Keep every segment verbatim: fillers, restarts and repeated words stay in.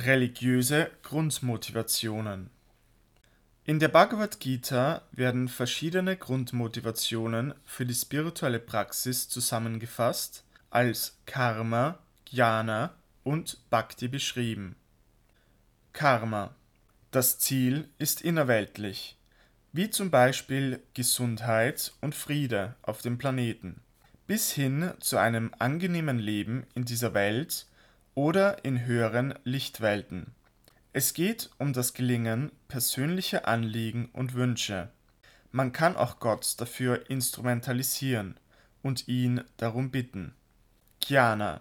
Religiöse Grundmotivationen. In der Bhagavad Gita werden verschiedene Grundmotivationen für die spirituelle Praxis zusammengefasst als Karma, Jnana und Bhakti beschrieben. Karma. Das Ziel ist innerweltlich, wie zum Beispiel Gesundheit und Friede auf dem Planeten, bis hin zu einem angenehmen Leben in dieser Welt oder in höheren Lichtwelten. Es geht um das Gelingen persönlicher Anliegen und Wünsche. Man kann auch Gott dafür instrumentalisieren und ihn darum bitten. Jnana.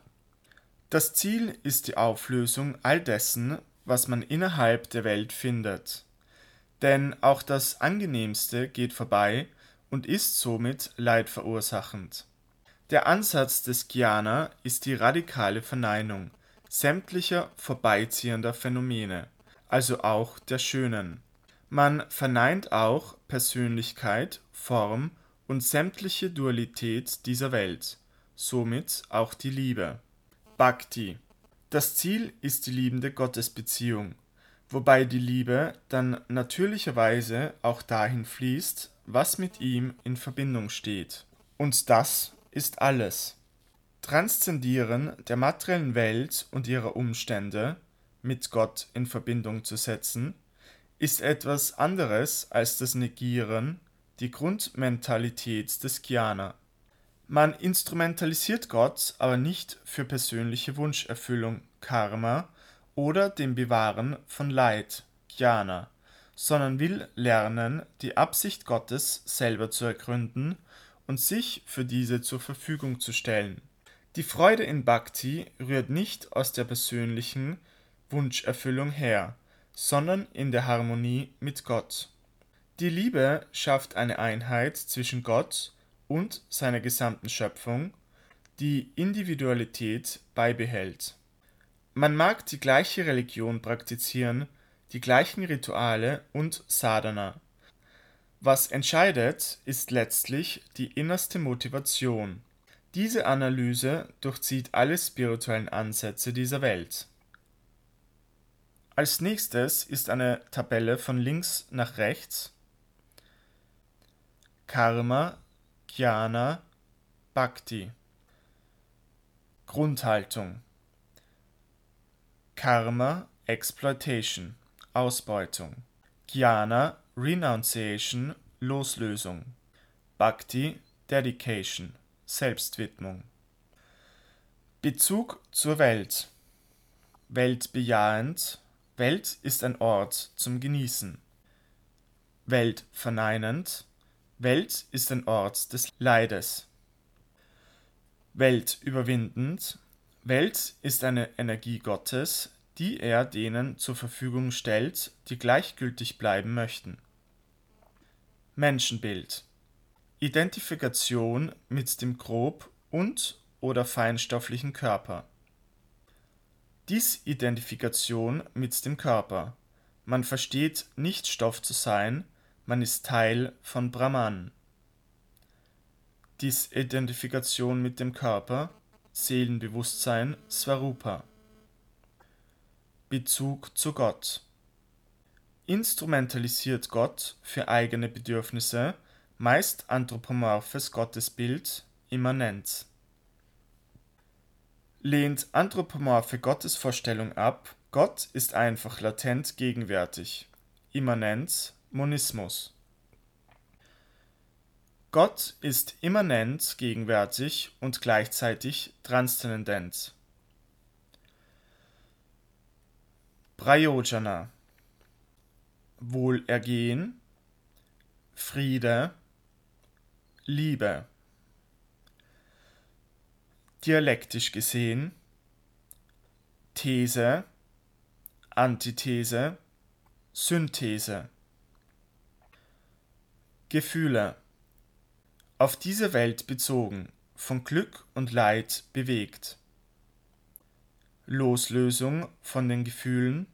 Das Ziel ist die Auflösung all dessen, was man innerhalb der Welt findet. Denn auch das Angenehmste geht vorbei und ist somit leidverursachend. Der Ansatz des Jnana ist die radikale Verneinung sämtlicher vorbeiziehender Phänomene, also auch der schönen. Man verneint auch Persönlichkeit, Form und sämtliche Dualität dieser Welt, somit auch die Liebe. Bhakti. Das Ziel ist die liebende Gottesbeziehung, wobei die Liebe dann natürlicherweise auch dahin fließt, was mit ihm in Verbindung steht. Und das ist alles. Transzendieren der materiellen Welt und ihrer Umstände mit Gott in Verbindung zu setzen, ist etwas anderes als das Negieren, die Grundmentalität des Jnana. Man instrumentalisiert Gott aber nicht für persönliche Wunscherfüllung, Karma, oder dem Bewahren von Leid, Jnana, sondern will lernen, die Absicht Gottes selber zu ergründen und sich für diese zur Verfügung zu stellen. Die Freude in Bhakti rührt nicht aus der persönlichen Wunscherfüllung her, sondern in der Harmonie mit Gott. Die Liebe schafft eine Einheit zwischen Gott und seiner gesamten Schöpfung, die Individualität beibehält. Man mag die gleiche Religion praktizieren, die gleichen Rituale und Sadhana. Was entscheidet, ist letztlich die innerste Motivation. Diese Analyse durchzieht alle spirituellen Ansätze dieser Welt. Als nächstes ist eine Tabelle von links nach rechts. Karma, Jnana, Bhakti. Grundhaltung. Karma, Exploitation, Ausbeutung. Jnana, Renunciation, Loslösung. Bhakti, Dedication, Selbstwidmung. Bezug zur Welt. Weltbejahend. Welt ist ein Ort zum Genießen. Weltverneinend. Welt ist ein Ort des Leides. Weltüberwindend. Welt ist eine Energie Gottes, die er denen zur Verfügung stellt, die gleichgültig bleiben möchten. Menschenbild. Identifikation mit dem grob- und oder feinstofflichen Körper. Disidentifikation mit dem Körper. Man versteht nicht Stoff zu sein, man ist Teil von Brahman. Disidentifikation mit dem Körper, Seelenbewusstsein, Swarupa. Bezug zu Gott. Instrumentalisiert Gott für eigene Bedürfnisse, meist anthropomorphes Gottesbild, Immanenz. Lehnt anthropomorphe Gottesvorstellung ab, Gott ist einfach latent gegenwärtig, Immanenz, Monismus. Gott ist immanent gegenwärtig und gleichzeitig transzendent. Prayojana. Wohlergehen, Friede, Liebe. Dialektisch gesehen, These, Antithese, Synthese. Gefühle. Auf diese Welt bezogen, von Glück und Leid bewegt. Loslösung von den Gefühlen.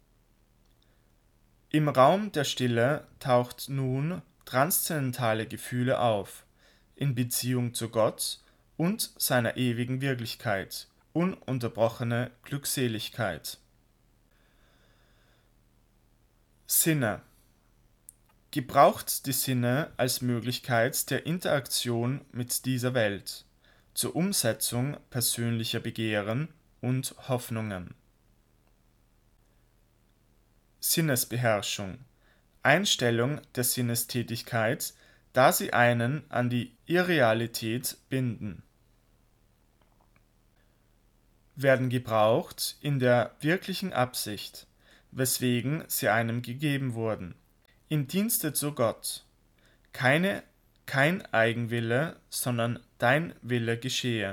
Im Raum der Stille taucht nun transzendentale Gefühle auf, in Beziehung zu Gott und seiner ewigen Wirklichkeit, ununterbrochene Glückseligkeit. Sinne. Gebraucht die Sinne als Möglichkeit der Interaktion mit dieser Welt, zur Umsetzung persönlicher Begehren und Hoffnungen. Sinnesbeherrschung. Einstellung der Sinnestätigkeit, da sie einen an die Irrealität binden. Werden gebraucht in der wirklichen Absicht, weswegen sie einem gegeben wurden, im Dienste zu Gott. Keine, kein Eigenwille, sondern dein Wille geschehe.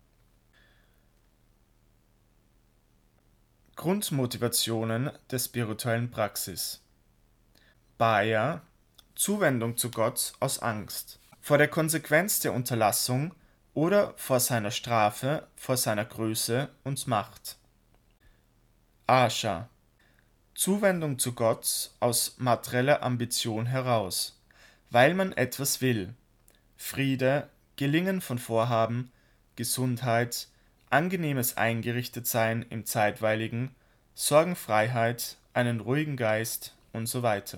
Grundmotivationen der spirituellen Praxis. Bhaya, Zuwendung zu Gott aus Angst, vor der Konsequenz der Unterlassung oder vor seiner Strafe, vor seiner Größe und Macht. Asha, Zuwendung zu Gott aus materieller Ambition heraus, weil man etwas will. Friede, Gelingen von Vorhaben, Gesundheit, angenehmes Eingerichtetsein im Zeitweiligen, Sorgenfreiheit, einen ruhigen Geist und so weiter.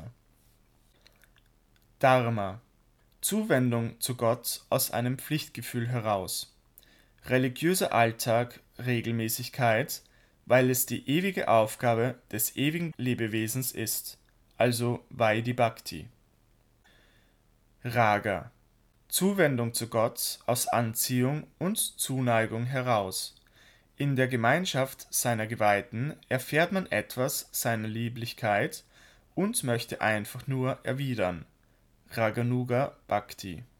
Dharma, Zuwendung zu Gott aus einem Pflichtgefühl heraus. Religiöser Alltag, Regelmäßigkeit, weil es die ewige Aufgabe des ewigen Lebewesens ist, also Vaidhi Bhakti. Raga, Zuwendung zu Gott aus Anziehung und Zuneigung heraus. In der Gemeinschaft seiner Geweihten erfährt man etwas seiner Lieblichkeit und möchte einfach nur erwidern. Raganuga Bhakti.